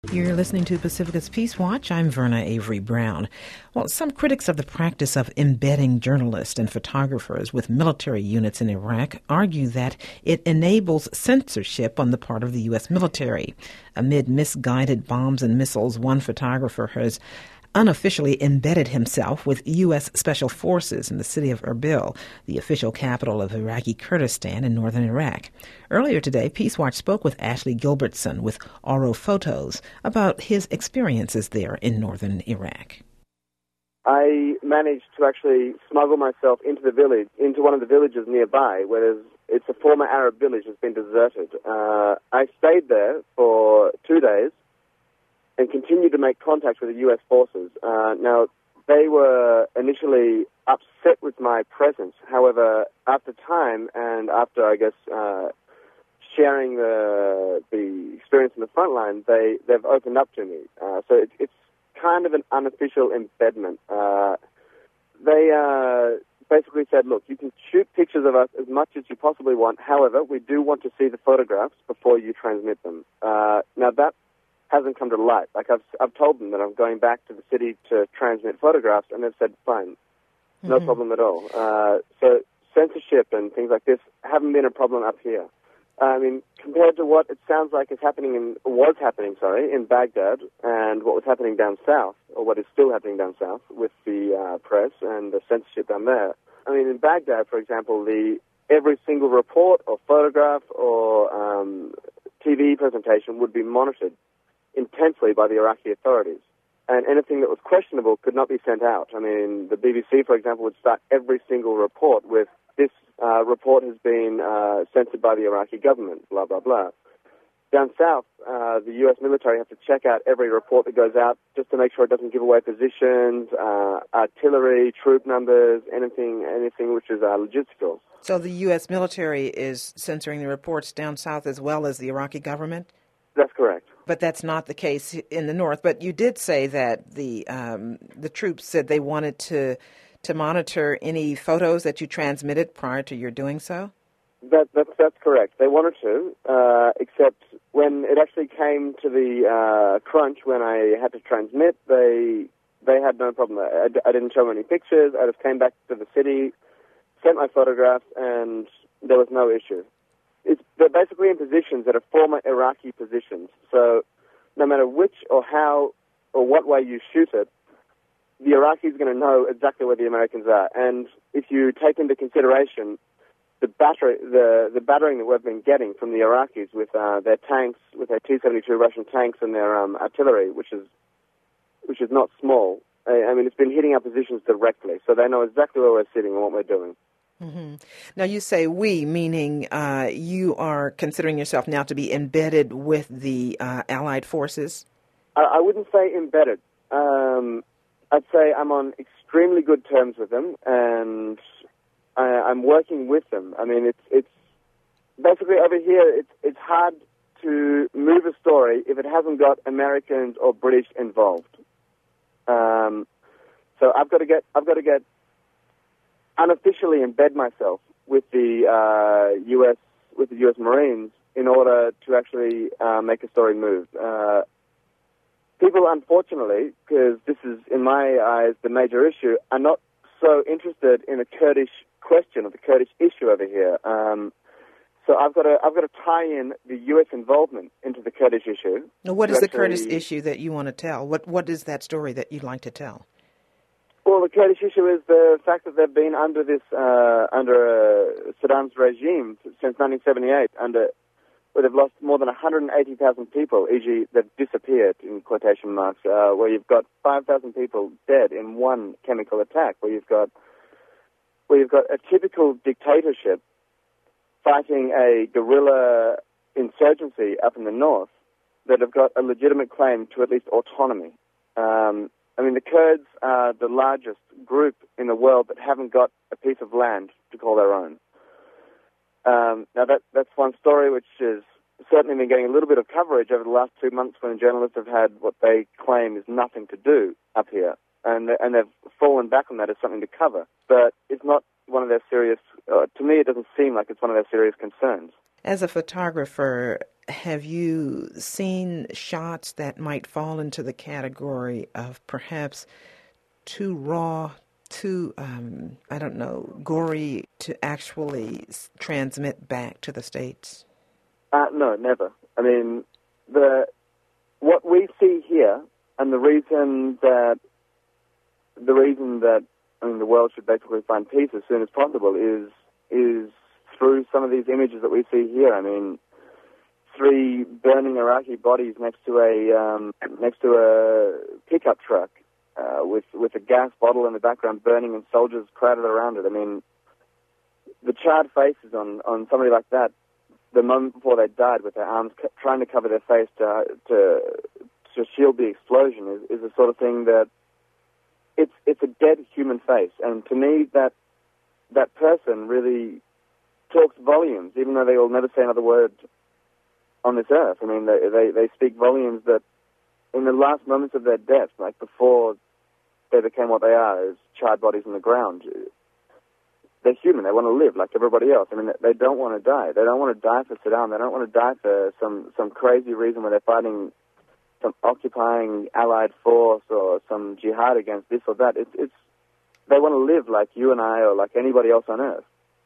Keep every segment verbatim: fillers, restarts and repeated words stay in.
You're listening to Pacifica's Peace Watch. I'm Verna Avery Brown. Well, some critics of the practice of embedding journalists and photographers with military units in Iraq argue that it enables censorship on the part of the U S military. Amid misguided bombs and missiles, one photographer has unofficially embedded himself with U S Special Forces in the city of Erbil, the official capital of Iraqi Kurdistan in northern Iraq. Earlier today, Peace Watch spoke with Ashley Gilbertson with Oro Photos about his experiences there in northern Iraq. I managed to actually smuggle myself into the village, into one of the villages nearby, where there's, it's a former Arab village that's been deserted. Uh, I stayed there for two days and continued to make contact with the U S forces. Uh, now, they were initially upset with my presence. However, after time and after, I guess, uh, sharing the the experience in the front line, they, they've opened up to me. Uh, so it, it's kind of an unofficial embedment. Uh, they uh, basically said, look, you can shoot pictures of us as much as you possibly want. However, we do want to see the photographs before you transmit them. Uh, now, that hasn't come to light. Like, I've I've told them that I'm going back to the city to transmit photographs, and they've said, fine, no mm-hmm. problem at all. Uh, so censorship and things like this haven't been a problem up here. I mean, compared to what it sounds like is happening in, was happening, sorry, in Baghdad, and what was happening down south, or what is still happening down south with the uh, press and the censorship down there. I mean, in Baghdad, for example, the every single report or photograph or um, T V presentation would be monitored intensely by the Iraqi authorities. And anything that was questionable could not be sent out. I mean, the B B C, for example, would start every single report with, this uh, report has been uh, censored by the Iraqi government, blah, blah, blah. Down south, uh, the U S military have to check out every report that goes out just to make sure it doesn't give away positions, uh, artillery, troop numbers, anything anything which is uh, logistical. So the U S military is censoring the reports down south as well as the Iraqi government? That's correct. But that's not the case in the north. But you did say that the um, the troops said they wanted to to monitor any photos that you transmitted prior to your doing so? That, that's, that's correct. They wanted to, uh, except when it actually came to the uh, crunch, when I had to transmit, they they had no problem. I, I didn't show them any pictures. I just came back to the city, sent my photographs, and there was no issue. It's, they're basically in positions that are former Iraqi positions. So no matter which or how or what way you shoot it, the Iraqis are going to know exactly where the Americans are. And if you take into consideration the batter, the, the battering that we've been getting from the Iraqis with uh, their tanks, with their T seventy-two Russian tanks and their um, artillery, which is which is not small. I, I mean, it's been hitting our positions directly, so they know exactly where we're sitting and what we're doing. Mm-hmm. Now, you say we, meaning uh, you are considering yourself now to be embedded with the uh, Allied forces? I, I wouldn't say embedded. Um, I'd say I'm on extremely good terms with them, and I, I'm working with them. I mean, it's it's basically over here. It's it's hard to move a story if it hasn't got Americans or British involved. Um, so I've got to get I've got to get. unofficially embed myself with the uh, U S with the U S Marines in order to actually uh, make a story move. Uh, people, unfortunately, because this is in my eyes the major issue, are not so interested in the Kurdish question or the Kurdish issue over here. Um, so I've got to I've got to tie in the U S involvement into the Kurdish issue. Now, what is actually, the Kurdish issue that you want to tell? What what is that story that you'd like to tell? Well, the Kurdish issue is the fact that they've been under this, uh, under uh, Saddam's regime since nineteen seventy-eight, under where they've lost more than one hundred eighty thousand people, for example, they've disappeared, in quotation marks, uh, where you've got five thousand people dead in one chemical attack, where you've got, where you've got a typical dictatorship fighting a guerrilla insurgency up in the north that have got a legitimate claim to at least autonomy. Um, I mean, the Kurds are the largest group in the world that haven't got a piece of land to call their own. Um, now, that, that's one story which has certainly been getting a little bit of coverage over the last two months when journalists have had what they claim is nothing to do up here. And, and they've fallen back on that as something to cover. But it's not one of their serious, uh, to me it doesn't seem like it's one of their serious concerns. As a photographer, have you seen shots that might fall into the category of perhaps too raw, too, um, I don't know, gory to actually transmit back to the States? Uh, no, never. I mean, the what we see here, and the reason that the reason that I mean the world should basically find peace as soon as possible is is through some of these images that we see here. I mean, three burning Iraqi bodies next to a um, next to a pickup truck uh, with with a gas bottle in the background burning, and soldiers crowded around it. I mean, the charred faces on on somebody like that, the moment before they died, with their arms c- trying to cover their face to to to shield the explosion, is, is the sort of thing that it's it's a dead human face, and to me that that person really talks volumes, even though they will never say another word on this earth. I mean, they they, they speak volumes that in the last moments of their death, like before they became what they are, as charred bodies on the ground, they're human. They want to live like everybody else. I mean, they don't want to die. They don't want to die for Saddam. They don't want to die for some, some crazy reason where they're fighting some occupying allied force or some jihad against this or that. It's, it's they want to live like you and I or like anybody else on earth.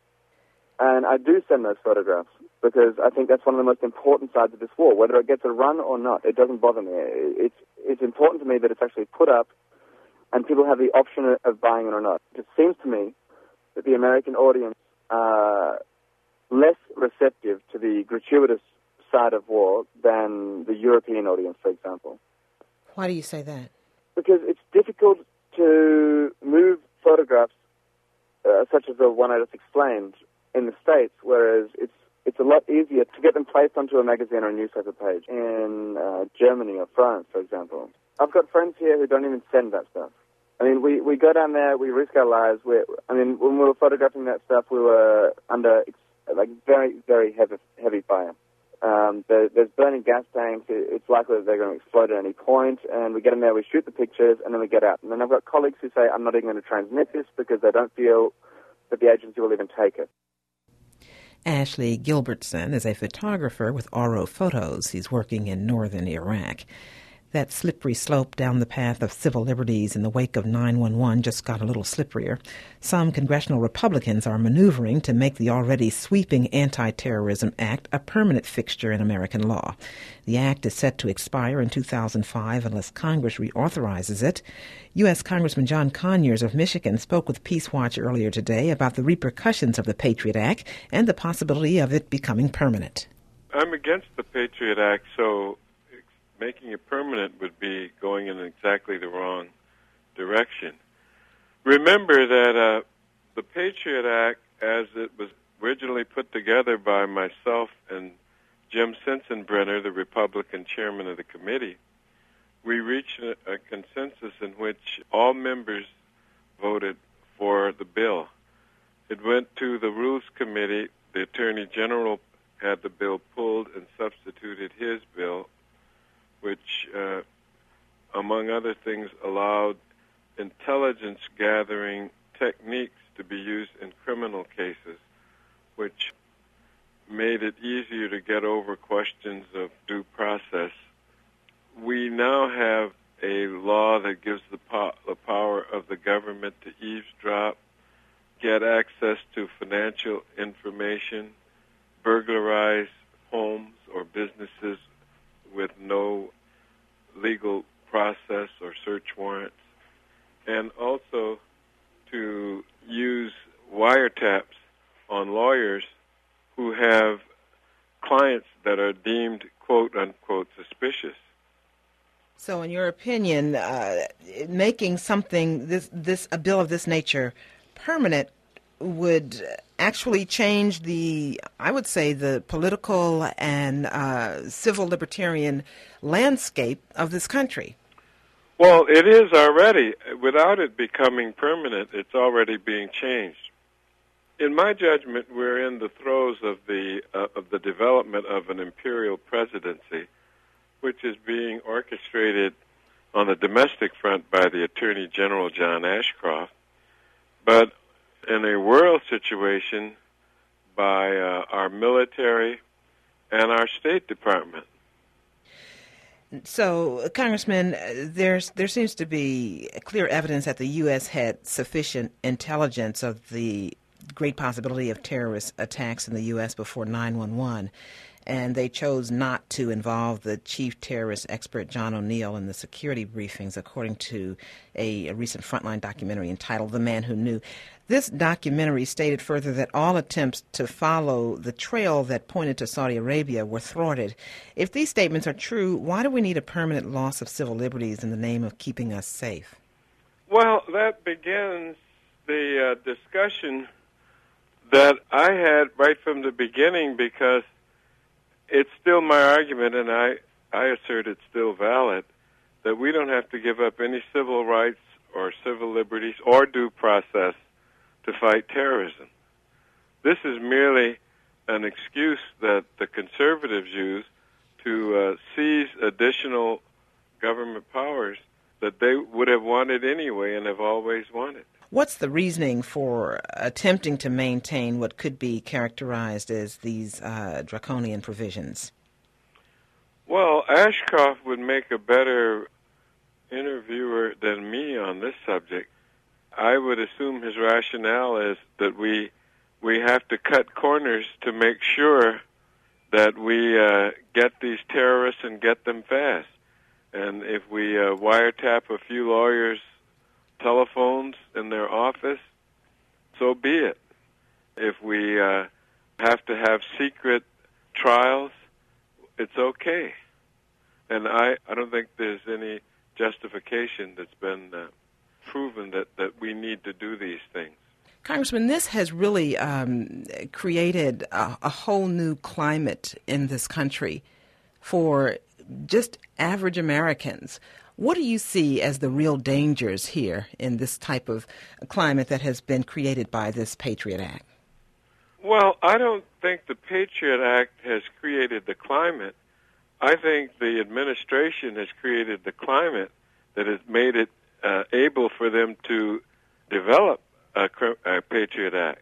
And I do send those photographs because I think that's one of the most important sides of this war. Whether it gets a run or not, it doesn't bother me. It's, it's important to me that it's actually put up and people have the option of buying it or not. It seems to me that the American audience are less receptive to the gratuitous side of war than the European audience, for example. Why do you say that? Because it's difficult to move photographs uh, such as the one I just explained in the States, whereas it's it's a lot easier to get them placed onto a magazine or a newspaper page in uh, Germany or France, for example. I've got friends here who don't even send that stuff. I mean, we, we go down there, we risk our lives. We, I mean, when we were photographing that stuff, we were under like very, very heavy, heavy fire. Um, there, there's burning gas tanks. It's likely that they're going to explode at any point. And we get in there, we shoot the pictures, and then we get out. And then I've got colleagues who say, I'm not even going to transmit this because they don't feel that the agency will even take it. Ashley Gilbertson is a photographer with Oro Photos. He's working in northern Iraq. That slippery slope down the path of civil liberties in the wake of nine one one just got a little slipperier. Some congressional Republicans are maneuvering to make the already sweeping Anti-Terrorism Act a permanent fixture in American law. The act is set to expire in two thousand five unless Congress reauthorizes it. U S. Congressman John Conyers of Michigan spoke with Peace Watch earlier today about the repercussions of the Patriot Act and the possibility of it becoming permanent. I'm against the Patriot Act, so making it permanent would be going in exactly the wrong direction. Remember that uh, the Patriot Act, as it was originally put together by myself and Jim Sensenbrenner, the Republican chairman of the committee, we reached a, a consensus in which all members voted for the bill. It went to the Rules Committee. The Attorney General had the bill pulled and substituted his bill, which, uh, among other things, allowed intelligence gathering techniques to be used in criminal cases, which made it easier to get over questions of due process. We now have a law that gives the, po- the power of the government to eavesdrop, get access to financial information, burglarize homes or businesses with no legal process or search warrants, and also to use wiretaps on lawyers who have clients that are deemed quote-unquote suspicious. So in your opinion, uh, making something, this, this a bill of this nature permanent would actually change the, I would say, the political and uh, civil libertarian landscape of this country. Well, it is already. Without it becoming permanent, it's already being changed. In my judgment, we're in the throes of the uh, of the development of an imperial presidency, which is being orchestrated on the domestic front by the Attorney General John Ashcroft, but in a world situation by uh, our military and our State Department. So, Congressman, there's there seems to be clear evidence that the U S had sufficient intelligence of the great possibility of terrorist attacks in the U S before nine one one, and they chose not to involve the chief terrorist expert John O'Neill in the security briefings, according to a, a recent Frontline documentary entitled The Man Who Knew. This documentary stated further that all attempts to follow the trail that pointed to Saudi Arabia were thwarted. If these statements are true, why do we need a permanent loss of civil liberties in the name of keeping us safe? Well, that begins the uh, discussion that I had right from the beginning, because it's still my argument, and I, I assert it's still valid, that we don't have to give up any civil rights or civil liberties or due process to fight terrorism. This is merely an excuse that the conservatives use to uh, seize additional government powers that they would have wanted anyway and have always wanted. What's the reasoning for attempting to maintain what could be characterized as these uh, draconian provisions? Well, Ashcroft would make a better interviewer than me on this subject. I would assume his rationale is that we we have to cut corners to make sure that we uh, get these terrorists and get them fast. And if we uh, wiretap a few lawyers' telephones in their office, so be it. If we uh, have to have secret trials, it's okay. And I, I don't think there's any justification that's been uh, proven that, that we need to do these things. Congressman, this has really um, created a, a whole new climate in this country for just average Americans. What do you see as the real dangers here in this type of climate that has been created by this Patriot Act? Well, I don't think the Patriot Act has created the climate. I think the administration has created the climate that has made it uh, able for them to develop a, a Patriot Act.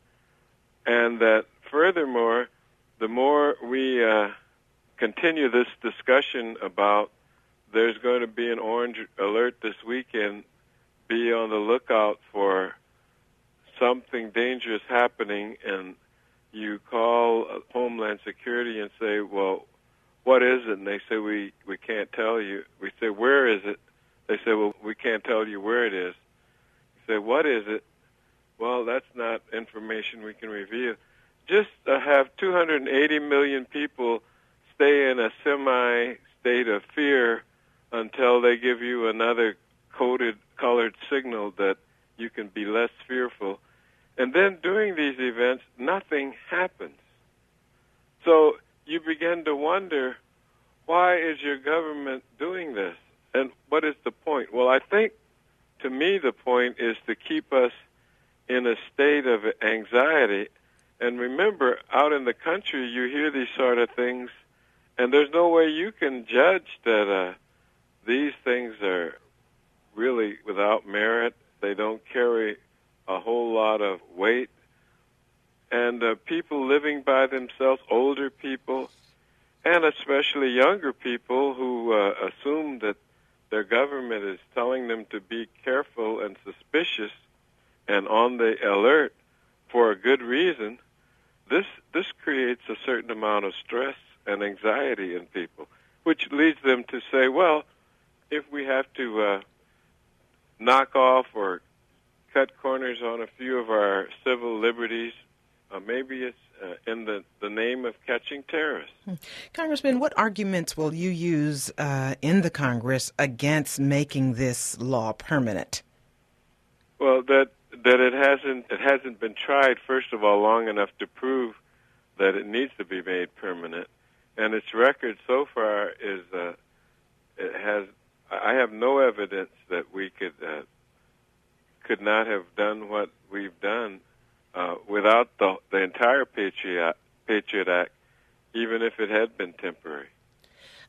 And that furthermore, the more we uh, continue this discussion about there's going to be an orange alert this weekend, be on the lookout for something dangerous happening, and you call Homeland Security and say, well, what is it? And they say, we, we can't tell you. We say, where is it? They say, well, we can't tell you where it is. You say, what is it? Well, that's not information we can reveal. Just uh, have two hundred eighty million people stay in a semi-state of fear until they give you another coded, colored signal that you can be less fearful. And then during these events, nothing happens. So you begin to wonder, why is your government doing this? And what is the point? Well, I think, to me, the point is to keep us in a state of anxiety. And remember, out in the country, you hear these sort of things, and there's no way you can judge that uh, these things are really without merit. They don't carry a whole lot of weight. And uh, people living by themselves, older people, and especially younger people who uh, assume that their government is telling them to be careful and suspicious and on the alert for a good reason, this this creates a certain amount of stress and anxiety in people, which leads them to say, well, if we have to uh, knock off or cut corners on a few of our civil liberties, uh, maybe it's uh, in the, the name of catching terrorists. Hmm. Congressman, what arguments will you use uh, in the Congress against making this law permanent? Well, that that it hasn't it hasn't been tried, first of all, long enough to prove that it needs to be made permanent. And its record so far is uh, it has. I have no evidence that we could uh, could not have done what we've done uh, without the the entire Patriot Patriot Act, even if it had been temporary.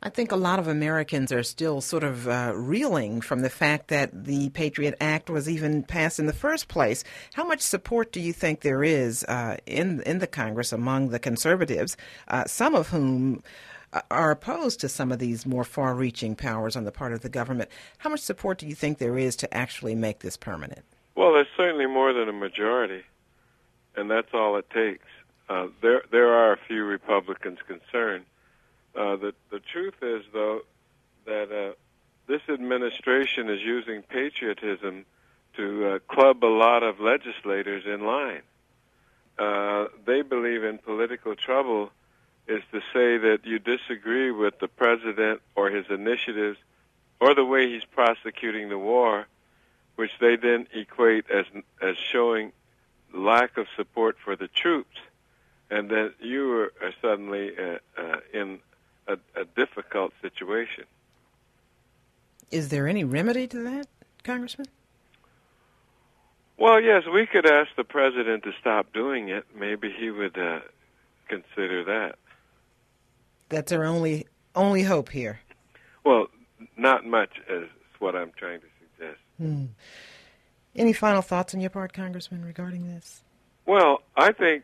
I think a lot of Americans are still sort of uh, reeling from the fact that the Patriot Act was even passed in the first place. How much support do you think there is uh, in in the Congress among the conservatives, uh, some of whom are opposed to some of these more far-reaching powers on the part of the government? How much support do you think there is to actually make this permanent? Well, there's certainly more than a majority, and that's all it takes. Uh, there there are a few Republicans concerned. Uh, the, the truth is, though, that uh, this administration is using patriotism to uh, club a lot of legislators in line. Uh, they believe in political trouble is to say that you disagree with the president or his initiatives or the way he's prosecuting the war, which they then equate as as showing lack of support for the troops, and then you are, are suddenly uh, uh, in A, a difficult situation. Is there any remedy to that, Congressman? Well, yes, we could ask the president to stop doing it. Maybe he would uh, consider that. That's our only only hope here. Well, not much is what I'm trying to suggest. Hmm. Any final thoughts on your part, Congressman, regarding this? Well, I think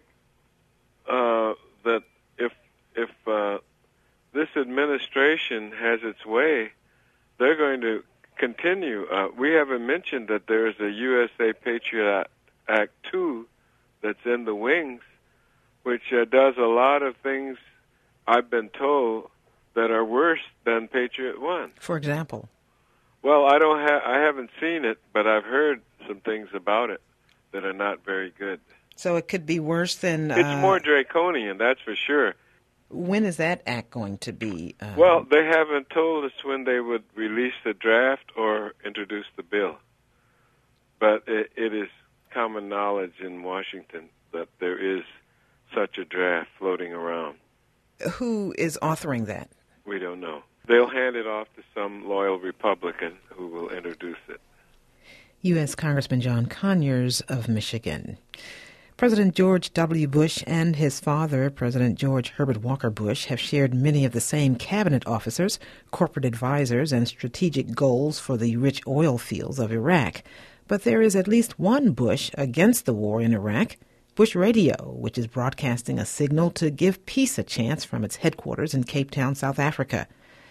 uh, that if if uh, this administration has its way, they're going to continue. Uh, we haven't mentioned that there's a U S A Patriot Act two that's in the wings, which uh, does a lot of things, I've been told, that are worse than Patriot one. For example? Well, I don't ha- I haven't seen it, but I've heard some things about it that are not very good. So it could be worse than... Uh, it's more draconian, that's for sure. When is that act going to be? Um, well, they haven't told us when they would release the draft or introduce the bill. But it, it is common knowledge in Washington that there is such a draft floating around. Who is authoring that? We don't know. They'll hand it off to some loyal Republican who will introduce it. U S Congressman John Conyers of Michigan. President George W. Bush and his father, President George Herbert Walker Bush, have shared many of the same cabinet officers, corporate advisors, and strategic goals for the rich oil fields of Iraq. But there is at least one Bush against the war in Iraq, Bush Radio, which is broadcasting a signal to give peace a chance from its headquarters in Cape Town, South Africa.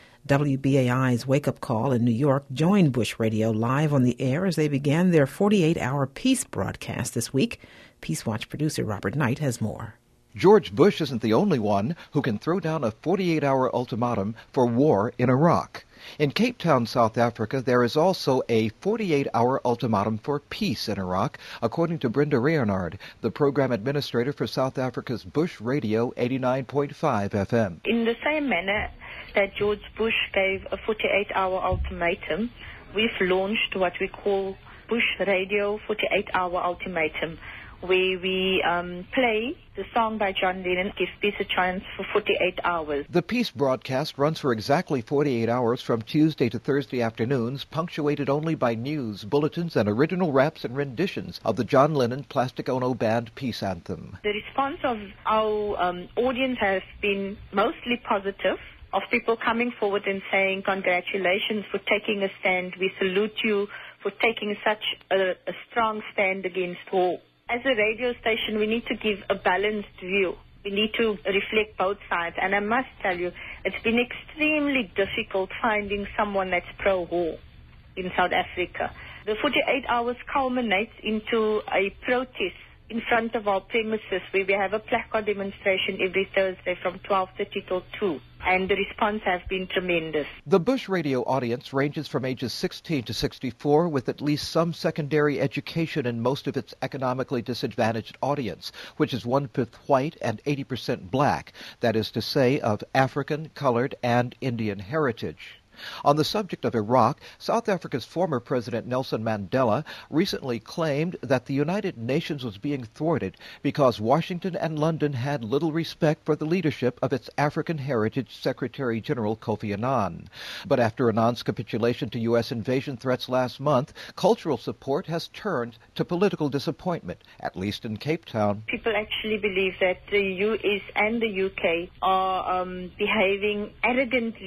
W B A I's Wake Up Call in New York joined Bush Radio live on the air as they began their forty-eight hour peace broadcast this week. Peace Watch producer Robert Knight has more. George Bush isn't the only one who can throw down a forty-eight hour ultimatum for war in Iraq. In Cape Town, South Africa, there is also a forty-eight hour ultimatum for peace in Iraq, according to Brenda Reynard, the program administrator for South Africa's Bush Radio eighty-nine point five F M. In the same manner that George Bush gave a forty-eight hour ultimatum, we've launched what we call Bush Radio forty-eight hour ultimatum, where we um, play the song by John Lennon, Give Peace a Chance, for forty-eight hours. The peace broadcast runs for exactly forty-eight hours from Tuesday to Thursday afternoons, punctuated only by news, bulletins, and original raps and renditions of the John Lennon Plastic Ono Band peace anthem. The response of our um, audience has been mostly positive, of people coming forward and saying, congratulations for taking a stand. We salute you for taking such a, a strong stand against war. As a radio station, we need to give a balanced view. We need to reflect both sides. And I must tell you, it's been extremely difficult finding someone that's pro-war in South Africa. The forty-eight hours culminates into a protest in front of our premises where we have a placard demonstration every Thursday from twelve thirty till two. And the response has been tremendous. The Bush Radio audience ranges from ages sixteen to sixty-four, with at least some secondary education in most of its economically disadvantaged audience, which is one-fifth white and eighty percent black, that is to say, of African, colored, and Indian heritage. On the subject of Iraq, South Africa's former President Nelson Mandela recently claimed that the United Nations was being thwarted because Washington and London had little respect for the leadership of its African Heritage Secretary General Kofi Annan. But after Annan's capitulation to U S invasion threats last month, cultural support has turned to political disappointment, at least in Cape Town. People actually believe that the U S and the U K are um, behaving arrogantly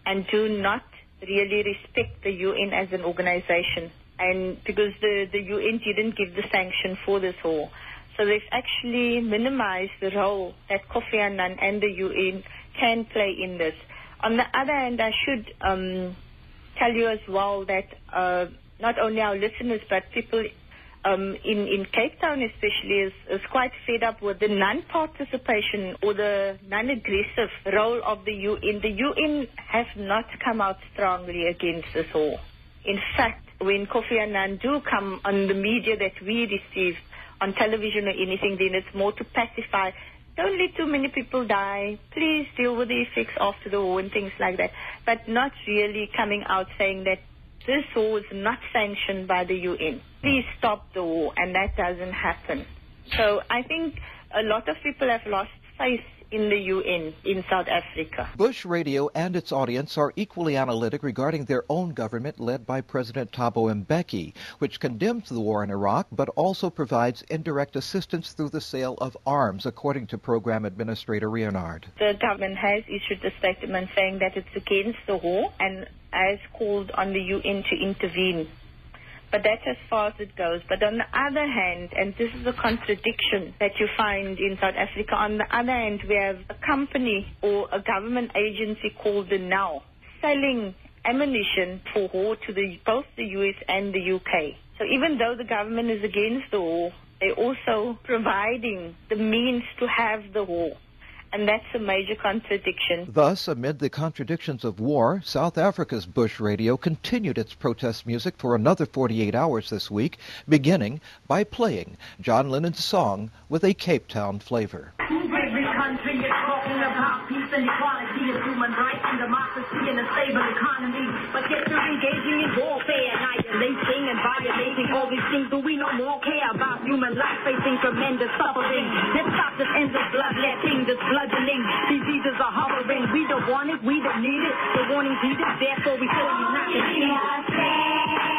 and do not really respect the U N as an organization. And because the, the U N didn't give the sanction for this war. So they've actually minimized the role that Kofi Annan and the U N can play in this. On the other hand, I should um, tell you as well that uh, not only our listeners, but people um, in, in Cape Town especially is, is quite fed up with the non-participation or the non-aggressive role of the U N. The U N has not come out strongly against this war. In fact, when Kofi Annan do come on the media that we receive, on television or anything, then it's more to pacify. Don't let too many people die. Please deal with the effects after the war and things like that. But not really coming out saying that this war is not sanctioned by the U N. Please stop the war, and that doesn't happen. So I think a lot of people have lost faith in the U N in South Africa. Bush Radio and its audience are equally analytic regarding their own government led by President Thabo Mbeki, which condemns the war in Iraq but also provides indirect assistance through the sale of arms, according to Program Administrator Leonard. The government has issued a statement saying that it's against the war and has called on the U N to intervene. But that's as far as it goes. But on the other hand, and this is a contradiction that you find in South Africa, on the other hand, we have a company or a government agency called the N O W selling ammunition for war to the, both the U S and the U K. So even though the government is against the war, they're also providing the means to have the war. And that's a major contradiction. Thus, amid the contradictions of war, South Africa's Bush Radio continued its protest music for another forty-eight hours this week, beginning by playing John Lennon's song with a Cape Town flavor. Every country is talking about peace and equality and human rights and democracy and a stable economy. But yet they're engaging in warfare, annihilating and violating all these things. Do we no more care about human life facing tremendous suffering? Let's stop this endless bloodletting, this bludgeoning. Diseases are hovering. We don't want it, we don't need it. The warning's heeded, therefore we tell you not to see it.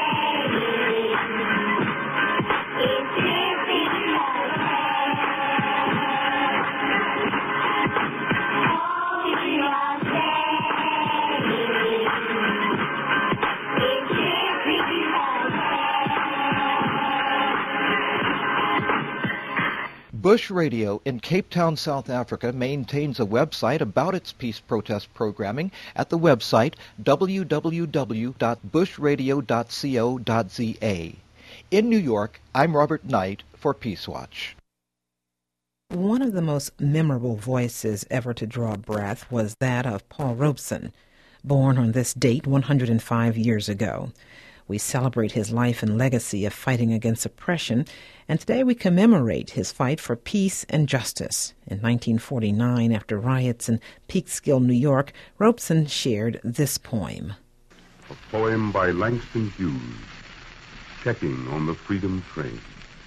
Bush Radio in Cape Town, South Africa maintains a website about its peace protest programming at the website w w w dot bush radio dot co dot z a. In New York, I'm Robert Knight for Peace Watch. One of the most memorable voices ever to draw breath was that of Paul Robeson, born on this date one hundred five years ago. We celebrate his life and legacy of fighting against oppression, and today we commemorate his fight for peace and justice. In nineteen forty-nine, after riots in Peekskill, New York, Robeson shared this poem. A poem by Langston Hughes, Checking on the Freedom Train.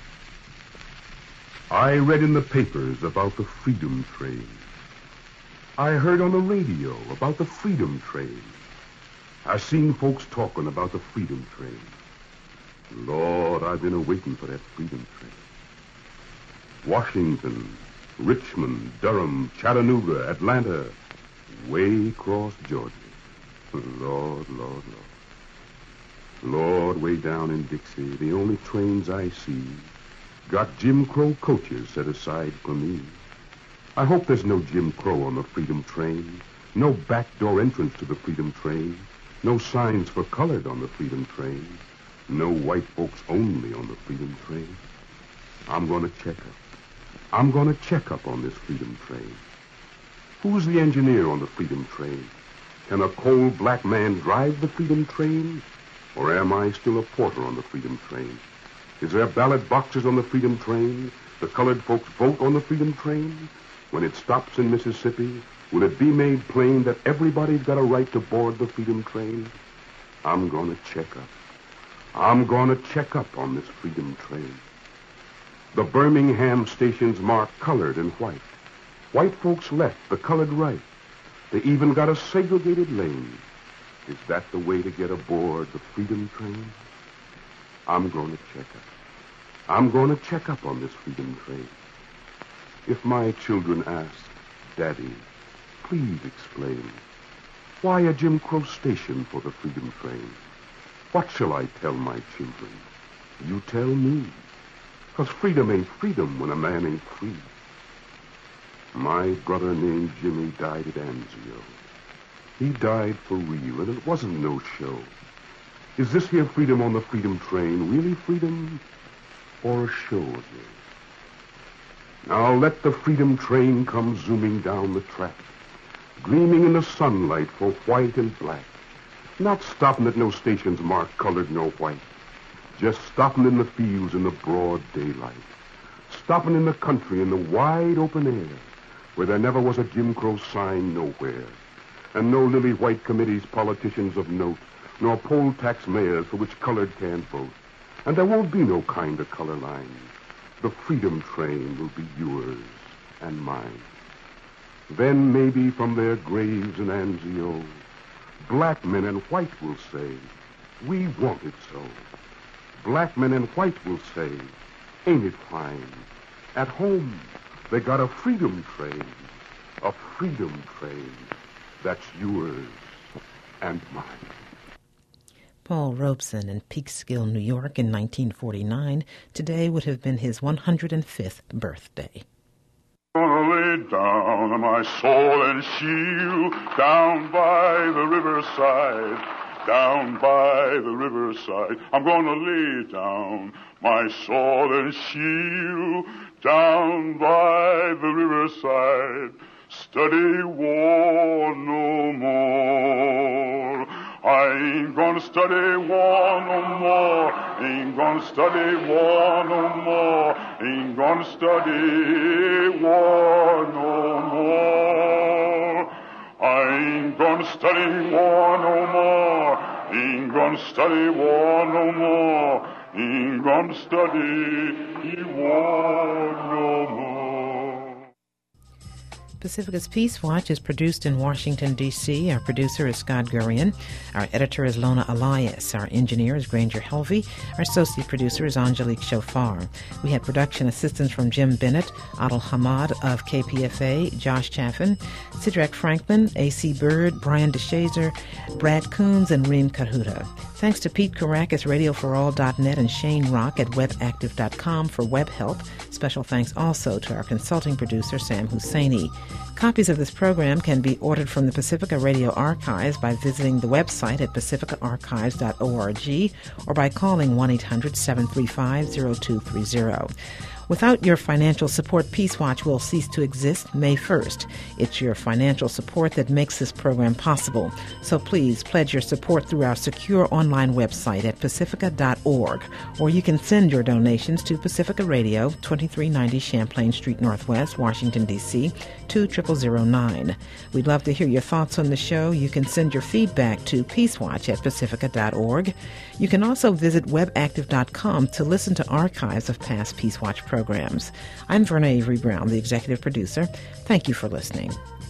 I read in the papers about the Freedom Train. I heard on the radio about the Freedom Train. I seen folks talking about the Freedom Train. Lord, I've been a-waiting for that Freedom Train. Washington, Richmond, Durham, Chattanooga, Atlanta, way across Georgia. Lord, Lord, Lord. Lord, way down in Dixie, the only trains I see got Jim Crow coaches set aside for me. I hope there's no Jim Crow on the Freedom Train, no backdoor entrance to the Freedom Train, no signs for colored on the Freedom Train, no white folks only on the Freedom Train. I'm going to check up. I'm going to check up on this Freedom Train. Who's the engineer on the Freedom Train? Can a cold black man drive the Freedom Train? Or am I still a porter on the Freedom Train? Is there ballot boxes on the Freedom Train? The colored folks vote on the Freedom Train? When it stops in Mississippi, will it be made plain that everybody's got a right to board the Freedom Train? I'm going to check up. I'm going to check up on this Freedom Train. The Birmingham stations mark colored and white. White folks left, the colored right. They even got a segregated lane. Is that the way to get aboard the Freedom Train? I'm going to check up. I'm going to check up on this Freedom Train. If my children ask, Daddy, please explain, Why a Jim Crow station for the freedom train? What shall I tell my children? You tell me. 'Cause freedom ain't freedom when a man ain't free. My brother named Jimmy died at Anzio. He died for real, and it wasn't no show. Is this here freedom on the freedom train really freedom or a show again? Now let the freedom train come zooming down the track, gleaming in the sunlight for white and black. Not stopping at no stations marked colored nor white. Just stopping in the fields in the broad daylight. Stopping in the country in the wide open air, where there never was a Jim Crow sign nowhere. And no lily white committees, politicians of note, nor poll tax mayors for which colored can't vote. And there won't be no kind of color lines. The freedom train will be yours and mine. Then maybe from their graves in Anzio, black men and white will say, we want it so. Black men and white will say, ain't it fine? At home, they got a freedom train, a freedom train that's yours and mine. Paul Robeson in Peekskill, New York in nineteen forty-nine. Today would have been his one hundred fifth birthday. Gonna lay down my sword and shield down by the riverside, down by the riverside. I'm gonna lay down my sword and shield down by the riverside. Study war no more. I ain't gonna study war no more. Ain't gonna study war no more. Ain't gonna study war no more. I ain't gonna study war no more. Ain't gonna study war no more. Ain't gonna study war no more. Pacifica's Peace Watch is produced in Washington, D C. Our producer is Scott Gurian. Our editor is Lona Elias. Our engineer is Granger Helvey. Our associate producer is Angelique Chauffard. We had production assistance from Jim Bennett, Adel Hamad of K P F A, Josh Chaffin, Sidrak Franklin, A C Bird, Brian DeShazer, Brad Coons, and Reem Kahuta. Thanks to Pete Karakis, radio for all dot net, and Shane Rock at web active dot com for web help. Special thanks also to our consulting producer, Sam Husseini. Copies of this program can be ordered from the Pacifica Radio Archives by visiting the website at pacifica archives dot org or by calling one eight hundred seven three five zero two three zero. Without your financial support, Peace Watch will cease to exist May first. It's your financial support that makes this program possible. So please pledge your support through our secure online website at pacifica dot org, or you can send your donations to Pacifica Radio, twenty-three ninety Champlain Street Northwest, Washington, D C, two zero zero zero nine. We'd love to hear your thoughts on the show. You can send your feedback to peacewatch at pacifica dot org. You can also visit web active dot com to listen to archives of past Peace Watch programs. I'm Verna Avery Brown, the executive producer. Thank you for listening.